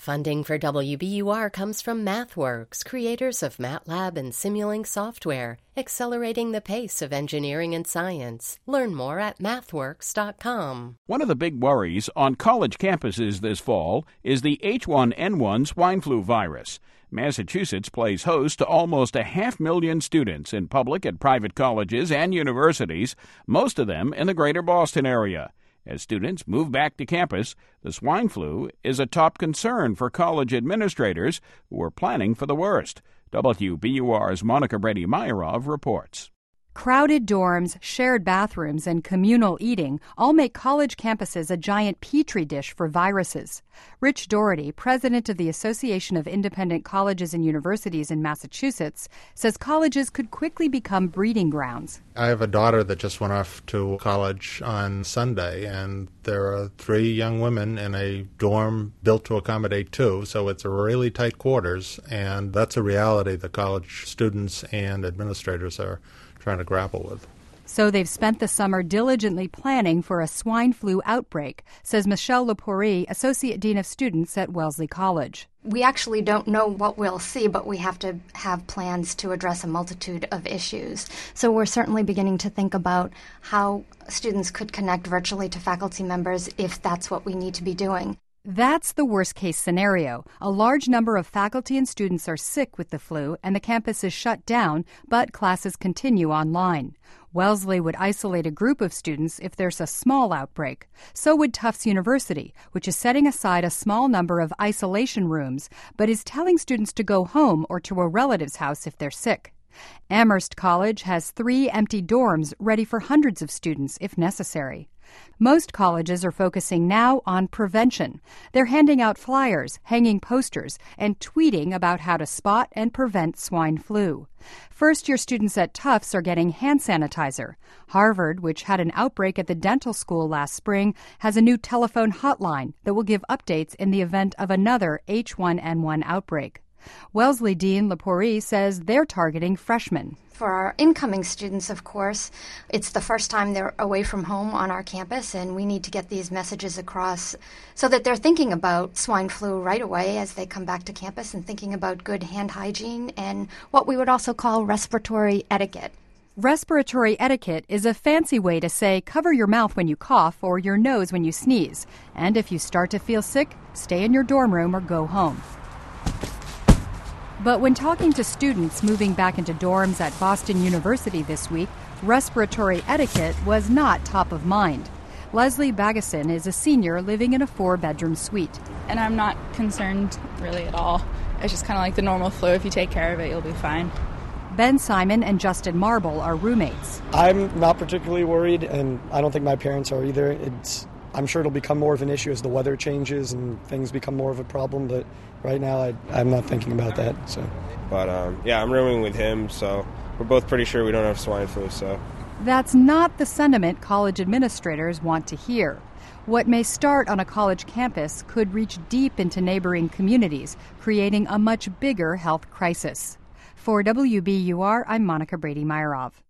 Funding for WBUR comes from MathWorks, creators of MATLAB and Simulink software, accelerating the pace of engineering and science. Learn more at mathworks.com. One of the big worries on college campuses this fall is the H1N1 swine flu virus. Massachusetts plays host to almost 500,000 students in public and private colleges and universities, most of them in the greater Boston area. As students move back to campus, the swine flu is a top concern for college administrators who are planning for the worst. WBUR's Monica Brady-Meyerov reports. Crowded dorms, shared bathrooms, and communal eating all make college campuses a giant petri dish for viruses. Rich Doherty, president of the Association of Independent Colleges and Universities in Massachusetts, says colleges could quickly become breeding grounds. I have a daughter that just went off to college on Sunday, and there are 3 young women in a dorm built to accommodate 2, so it's a really tight quarters, and that's a reality that college students and administrators are trying to grapple with. So they've spent the summer diligently planning for a swine flu outbreak, says Michelle Lepori, Associate Dean of Students at Wellesley College. We actually don't know what we'll see, but we have to have plans to address a multitude of issues. So we're certainly beginning to think about how students could connect virtually to faculty members if that's what we need to be doing. That's the worst-case scenario. A large number of faculty and students are sick with the flu, and the campus is shut down, but classes continue online. Wellesley would isolate a group of students if there's a small outbreak. So would Tufts University, which is setting aside a small number of isolation rooms, but is telling students to go home or to a relative's house if they're sick. Amherst College has 3 empty dorms ready for hundreds of students if necessary. Most colleges are focusing now on prevention. They're handing out flyers, hanging posters, and tweeting about how to spot and prevent swine flu. First-year students at Tufts are getting hand sanitizer. Harvard, which had an outbreak at the dental school last spring, has a new telephone hotline that will give updates in the event of another H1N1 outbreak. Wellesley Dean Lepori says they're targeting freshmen. For our incoming students, of course, it's the first time they're away from home on our campus, and we need to get these messages across so that they're thinking about swine flu right away as they come back to campus and thinking about good hand hygiene and what we would also call respiratory etiquette. Respiratory etiquette is a fancy way to say cover your mouth when you cough or your nose when you sneeze. And if you start to feel sick, stay in your dorm room or go home. But when talking to students moving back into dorms at Boston University this week, respiratory etiquette was not top of mind. Leslie Bagason is a senior living in a 4-bedroom suite. And I'm not concerned really at all. It's just kind of like the normal flu. If you take care of it, you'll be fine. Ben Simon and Justin Marble are roommates. I'm not particularly worried, and I don't think my parents are either. I'm sure it'll become more of an issue as the weather changes and things become more of a problem, but right now I'm not thinking about that. But I'm rooming with him, so we're both pretty sure we don't have swine flu. So that's not the sentiment college administrators want to hear. What may start on a college campus could reach deep into neighboring communities, creating a much bigger health crisis. For WBUR, I'm Monica Brady-Meyerov.